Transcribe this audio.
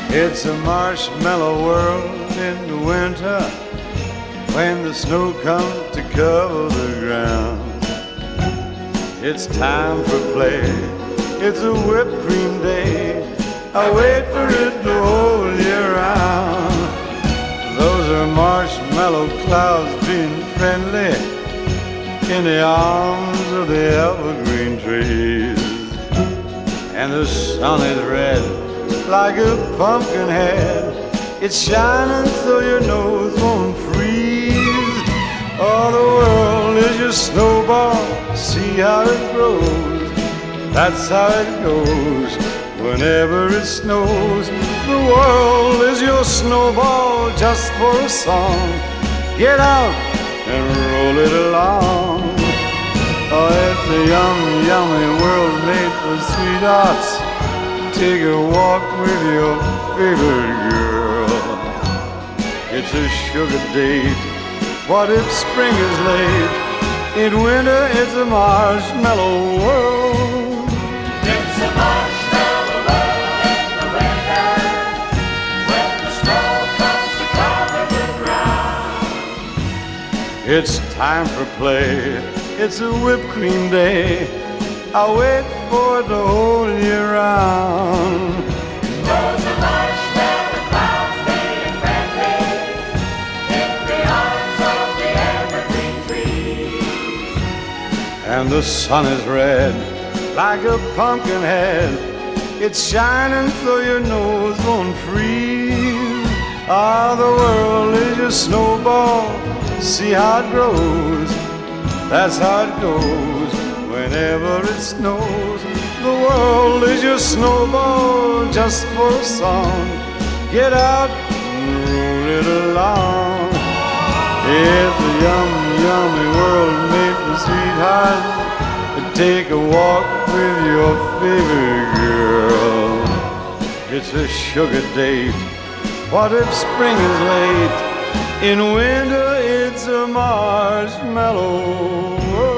It's a marshmallow world in the winter when the snow comes to cover the ground. It's time for play, it's a whipped cream day. I wait for it the whole year round. Those are marshmallow clouds being friendly in the arms of the evergreen trees. And the sun is red like a pumpkin head. It's shining so your nose won't freeze. Oh, the world is your snowball, see how it grows. That's how it goes whenever it snows. The world is your snowball just for a song. Get out and roll it along. Oh, it's a yummy, yummy world made for sweethearts. Take a walk with your favorite girl. It's a sugar date. What if spring is late? In winter it's a marshmallow world. It's a marshmallow world in the winter when the snow comes to cover the ground. It's time for play. It's a whipped cream day. I wait for it the whole year round. Those are marshmallow clouds being friendly in the arms of the evergreen trees. And the sun is red like a pumpkin head. It's shining so your nose won't freeze. Ah, the world is your snowball, see how it grows. That's how it goes whenever it snows. The world is your snowball just for a song. Get out and roll it along. It's a yummy, yummy world made for sweethearts. Take a walk with your favorite girl. It's a sugar date. What if spring is late? In winter it's a marshmallow world.